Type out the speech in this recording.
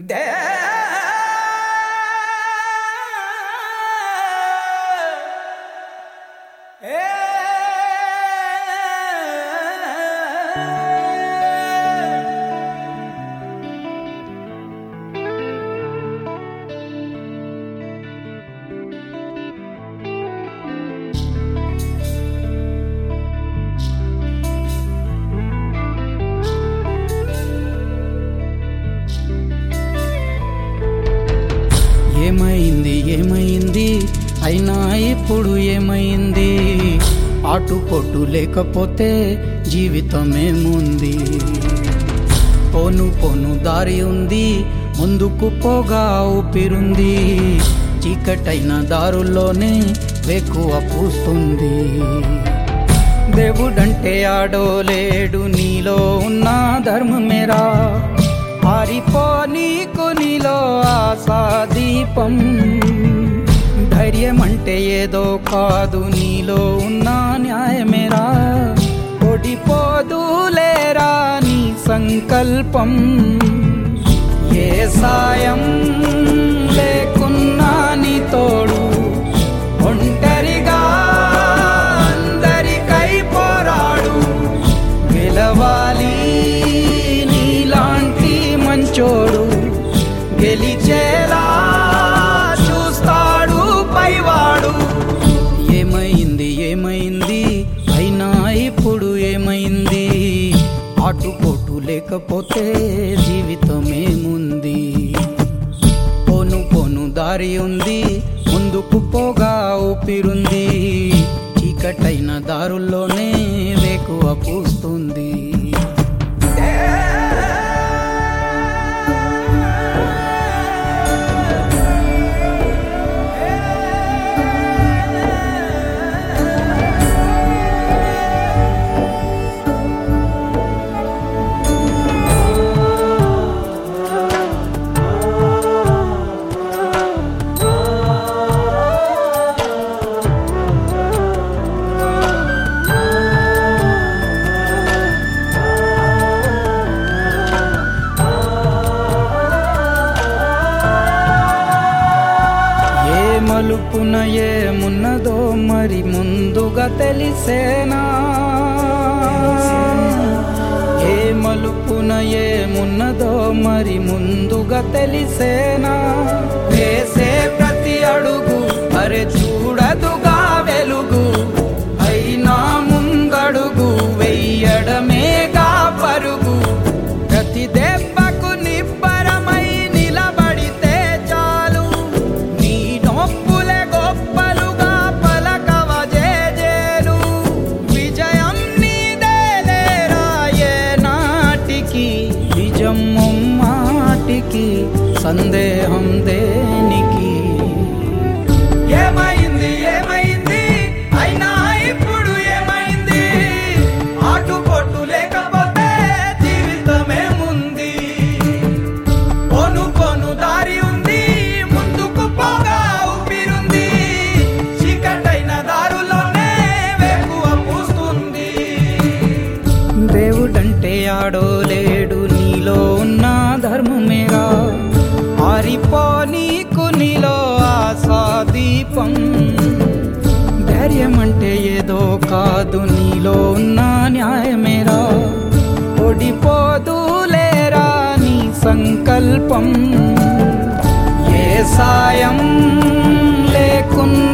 ఏమైంది అయినా ఇప్పుడు ఏమైంది? ఆటుపోటు లేకపోతే జీవితమేముంది? పోను దారి ఉంది, ముందుకు పోగా ఊపిరుంది. చీకటైన దారుల్లోనే వేకువ పూస్తుంది. దేవుడంటే ఆడోలేడు, నీలో ఉన్న ధర్మమేరా. పారిపోనీకు నీలో ఆశా దీపం. ధైర్యం అంటే ఏదో కాదు, నీలో ఉన్న న్యాయమేరా. ఓడిపోదులేరా నీ సంకల్పం. ఏ సాయం లేకున్నా నీ తోడు, ఒంటరిగా అందరికై పోరాడు. గెలవాలి నీలాంటి మంచోడు, గెలిచేలా చూస్తాడు పైవాడు. ఏమైంది అయినా ఇప్పుడు ఏమైంది? ఆటుపోటు లేకపోతే జీవితమేముంది? పోను దారి ఉంది, ముందుకు పోగా ఊపిరుంది. చీకటైన దారుల్లోనే వేకువ పూస్తుంది. మలుపున ఏమున్నదో మరి ముందుగా తెలిసేనా? ఏ మలుపున ఏమున్నదో మరి ముందుగా తెలిసేనా? వేసే ప్రతి అడుగు అరే చూడదుగా వెలుగు. అయినా ముందడుగు వెయ్యడమేగా పరుగు. ప్రతి దెబ్బకు నిబ్బరమై నిలబడితే చాలు. నీ నొప్పులే గొప్పలుగా పలకవ జేజేలు. విజయం నీదేలేరా ఏ నాటికి? విజయం మాటికి, సందేహం దేనికి? ఏమైంది అయినా ఇప్పుడు ఏమైంది? ఆటుపోటు లేకపోతే జీవితమేముంది? పోను దారి ఉంది, ముందుకు పోగా ఊపిరుంది. చీకటైన దారులోనే వేకువ పూస్తుంది. దేవుడంటే ఆడోలేడు, నీలో ఉన్న ధర్మమేరా. ఆరిపోనీకు నీలో ఆశా దీపం. ధైర్యం అంటే ఏదో కాదు, నీలో ఉన్న న్యాయమేరా. ఓడిపోదులేరా నీ సంకల్పం. ఏ సాయం లేకున్నా